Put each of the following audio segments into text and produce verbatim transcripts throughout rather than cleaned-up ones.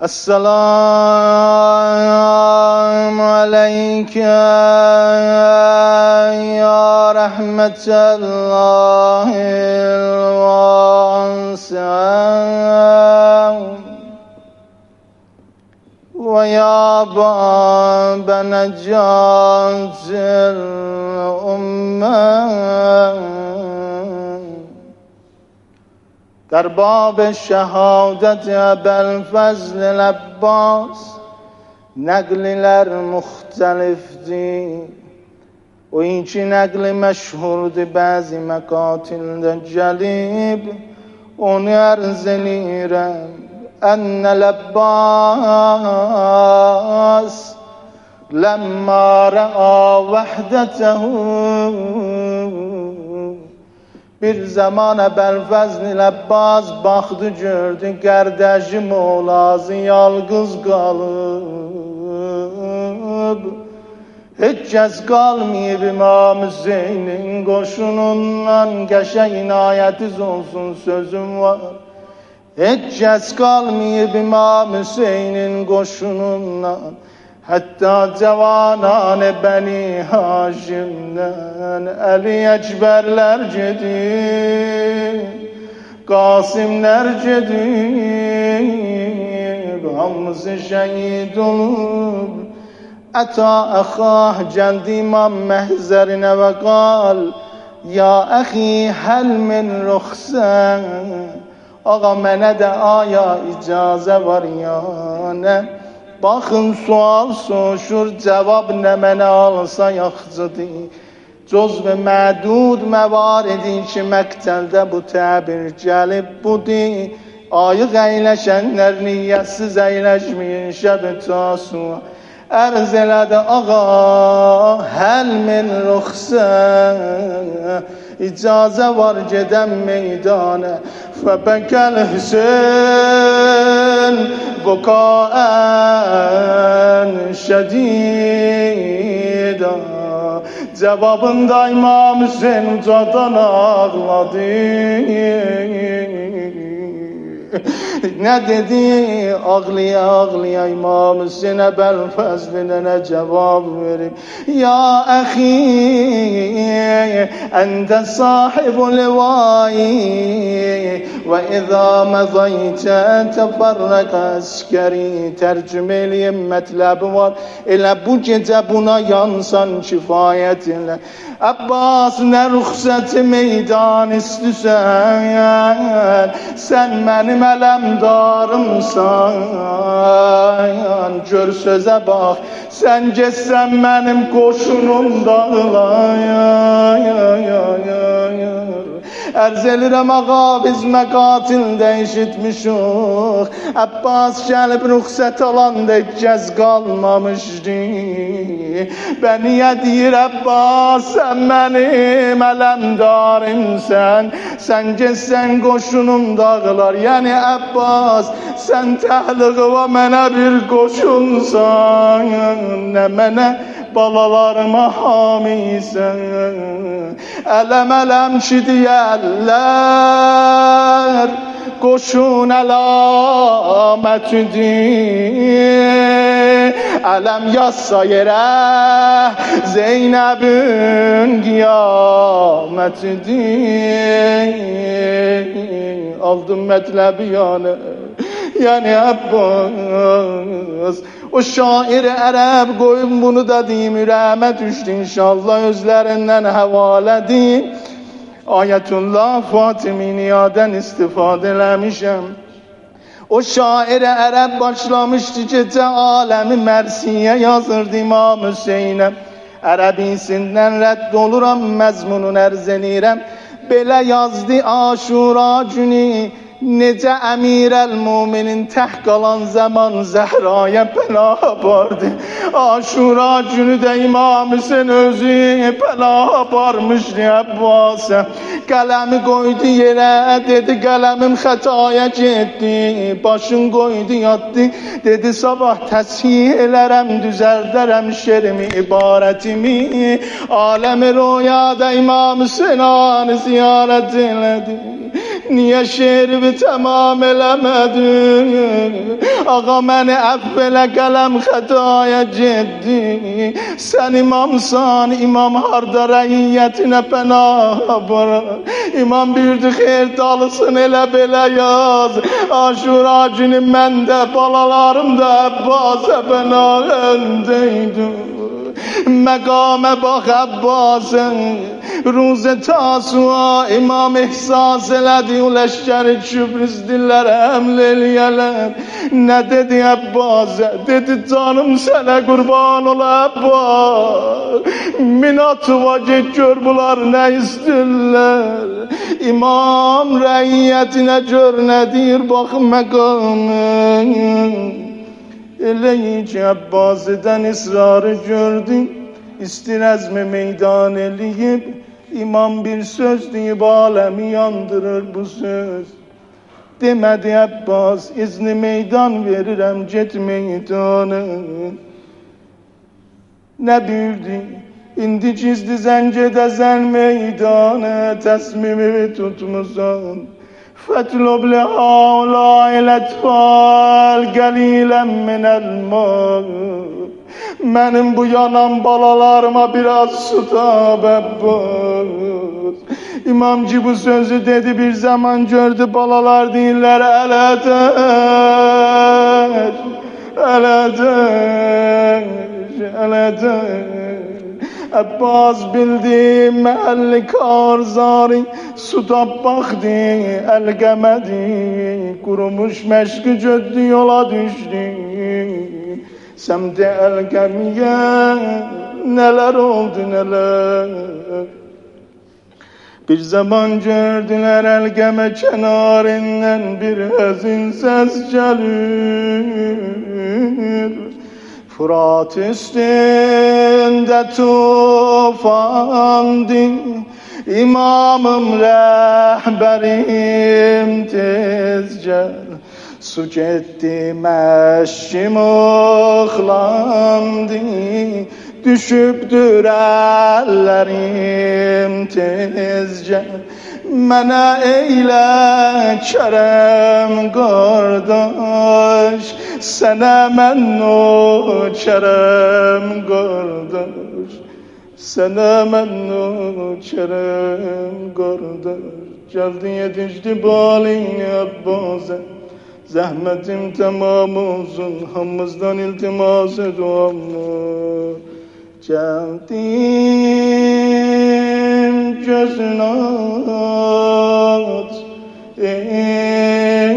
السلام عليك يا رحمة الله الواسعة ويا باب نجاة الأمة در باب شهادت ابوالفضل العباس نقلler muxtalifdir. O iki nəqli məşhurdur, bəzi məqatildə gəlib. Onu ərz eləyirəm. Ənəl Abbas ləmmə rə'a vəhdətəhu. Bir zaman Əbəlfəzl Əbbas baxdı, gördü qardaşı Molazı yalqız qalıb. Heç kəs qalmayıb İmam Hüseynin qoşunundan, qəşəng inayətiz olsun sözüm var. Heç kəs qalmayıb İmam Hüseynin qoşunundan, hətta cavanane Bəni Haşimdən Əli Əkbərlər gedib, Qasimlər gedib, hamısı şəhid olub. Əta əxah gəldi İmam məhzərinə və qal: Ya əxi həl min rüxsən. Ağa, mənə də aya icazə var ya nə? Baxın, sual soruşur, cavab nə mənə alsa yaxşıdır. Cüzv-i mədud məvaridi ki, məqtəldə bu təbir gəlib budur. Ayıq əyləşənlər niyyətsiz əyləşməyin şəb-i tasua. Ərz elədi ağa, həl min rüxsə, icazə var gedəm meydanə. Fəbəkəl Hüseyn bukaən şədidə. Cevabında İmam Hüseyin ucadan ağladı. Ne dedi? Ağlıya ağlıya İmam Hüseyin Əbəlfəzlinə nə cevab verib? Ya əxi, əndə sahibul vayi və izə məzəytə təfərrəq əskəri. Tərcümə eləyim, mətləbi var. Elə bu gecə buna yansan kifayət elə. Abbas, nə rüxsəti meydan istüsən, sən mənim ələmdarımsan. Gör sözə bax, sən getsən mənim qoşunum dağılayar. Ərz elirəm ağa, biz məqatildə eşitmişik. Abbas gəlib rüxsət alanda kəz qalmamışdı. Bəniyə deyir Abbas, sən mənim ələmdarımsən. Sən getsən qoşunum dağılar. Yəni Abbas, sən təhliqi və mənə bir qoşunsan. Nə mənə balalarıma hamisən. Ələm ələm ki deyərlər, qoşun əlamətidir. Ələm yazsa yerə, Zeynəbin qiyamətidir. Aldım mətləbi yəni, yəni Abbas. O şair ərəb qoyun bunu da deyim, ürəmə düşdü inşallah, özlərindən həvalədir. Ayətullah Fatimi Niyadən istifadə eləmişəm. O şair ərəb başlamışdı gecə aləmi mərsiyə yazırdı İmam Hüseynə. Ərəbisindən rədd oluram, məzmunun ərz eləyirəm. Belə yazdı Aşura günü, necə əmirəl-müminin təh qalan zaman Zəhraya pənah apardı. Aşura günü də İmam Hüseyin özü pənah aparmışdı Əbbasa. Qələmi qoydu yerə, dedi qələmim xətaya getdi. Başın qoydu yatdı, dedi sabah təshih elərəm, düzəldərəm şerimi, ibarətimi. Aləmi rüyada İmam Hüseyin anı ziyarət elədi. Niye şehrimi tamam elemedin? Ağa beni affele kalem hataya ciddi. Sen imamsan imam harda reyyetine penah bırak. İmam birdi xeyr dalısın elə belə yaz. Aşura günü mən də balalarım da Abbas'a penahındaydı. Mekame bak Abbas'ın Ruze tasua imam ihsas eledi u leşkeri kübriz dillere emleliyeler. Ne dedi Abbas'e? Dedi canım sana kurban ol Abbas. Minatı vakit gör bunlar ne isterler. İmam reyyetine gör nedir bak mekamın. Elə ki Abbasi'den ısrarı gördü, istirezmi meydan eləyib, imam bir söz deyib alemi yandırır bu söz. Demedi Abbas, izni meydan verirəm, get meydanı. Ne büyürdü, indi gizli zencedəzən meydanı, təsmimi tutmusan. فاطلب لهؤلاء الأطفال قليلا من الماء. Benim bu yanan balalarıma biraz su tab Abbas. İmamcı bu sözü dedi bir zaman gördü balalar değiller eledeş, eledeş, eledeş. Abbas bildi mehalli karzari su tabbakti elgemedi kurumuş meşki cöddü yola düştü semti elgemiye neler oldu neler. Bir zaman gördüler elgeme kenarından bir hazin ses gelir. Fırat üstünde tufandı, imamım rehberim tez gel. Su gitti meşkim ıhlandı, düşüptür ellerim tez gel. Mənə eylə kərəm qardaş, sənə mən o kərəm qardaş, sənə mən o kərəm qardaş. Gəldi yetişdi balini Abbas'a, zəhmətim tamam olsun, hamımızdan iltimas duamı. Geldim gözünü aç, ey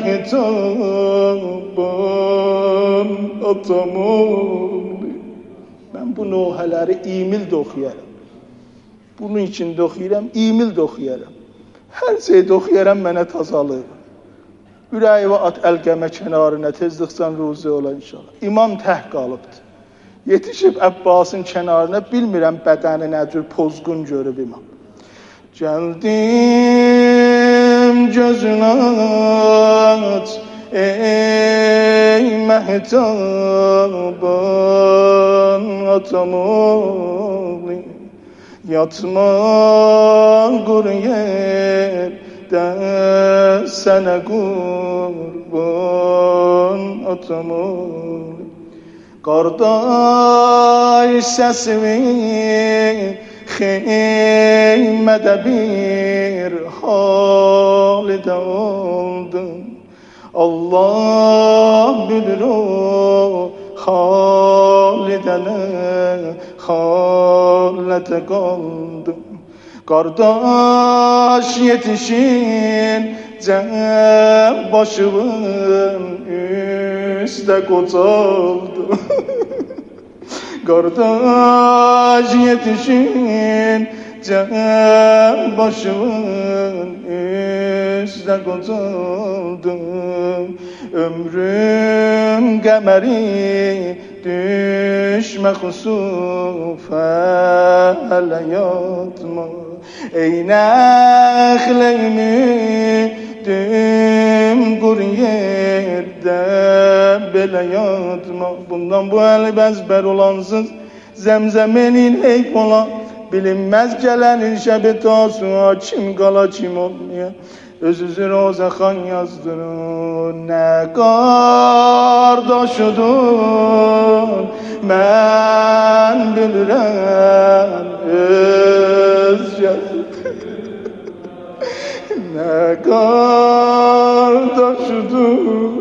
mehtabım atamım. Ben bu nohaları imil de okuyarım. Bunun için de okuyarım, imil de okuyarım. Her şeyi de okuyarım, bana tazalır. Ürəyi at əlqəmə kənarına, tezliksən ruzi ola inşallah. İmam təh qalıbdır. Yetişib Abbas'ın kenarına, bilmirəm bədəni nədir, pozğun görüb imam. Gəldim gözün aç, ey mehtaban atamı. Yatma quru yerdə sənə qurban atamı. Qardaş səsimi xeymədə bir halidə oldum. Allah bilir o halidənə halidə qaldım. Qardaş yetişin cəm başımın üstə qocaldı. Qardaş yetişin cəm başımın üstə qocaldı. Ömrüm qəməri düşmə xusufə hələ yatma. Ey nəxləyimi düm quru yerdə belə yatma. Bundan bu əli bəzbər olansız zəmzəmenin heyf ola. Bilinməz gələnin şəbi tasua kim qala kim olmaya. Özüzü rozaxan yazdırın, nə qardaşıdın, mən bilirəm öz yazıdır. Nə qardaşıdın,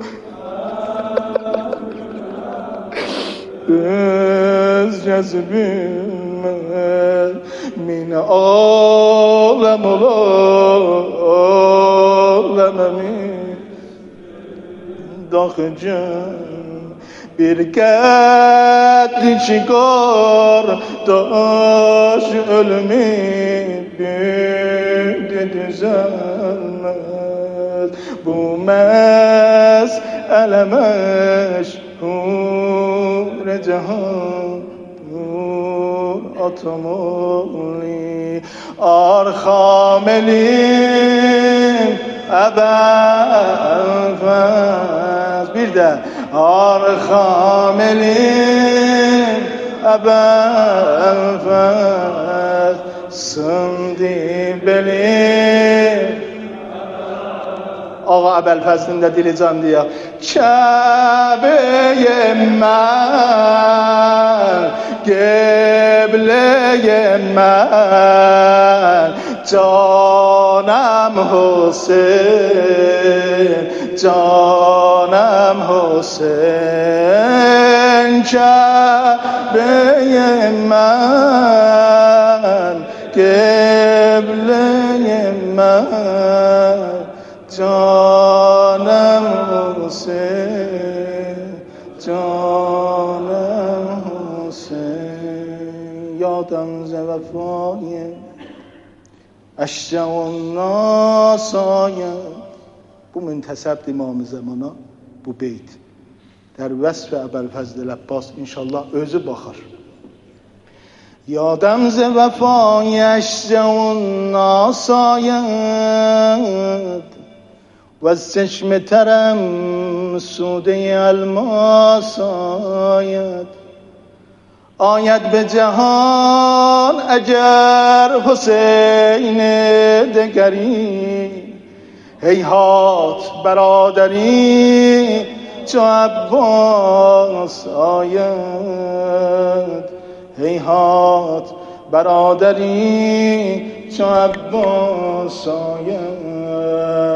öz yazı bilmez, min alem olar. Daxıcım bir qədri çıqar daş ölümü bündü düzəlməz bu məsələ məşhur cahan atamoli arxamelim əbəlfəz bir də arxamelim əbəlfəz sındı belim Ağa Əbəlfəzlin də dili can deyək Kəbəyəm mən Qebləyəm mən Canım Hüseyin Canım Hüseyin Kəbəyəm mən Qebləyəm mən Canım Hüseyin Canım Hüseyin Yadam zəvəfayim Əşcəun nasayim Bu müntəsəbdir İmam-ı Zamana bu beyt Dər vəsf Əbəlfəzl Əbbas inşallah özü baxar Yadam zəvəfayim Əşcəun nasayim و از چشم ترم سوده الماس آید آید به جهان اگر حسین دگری هیهات برادری چو عباس آید هیهات برادری چو عباس آید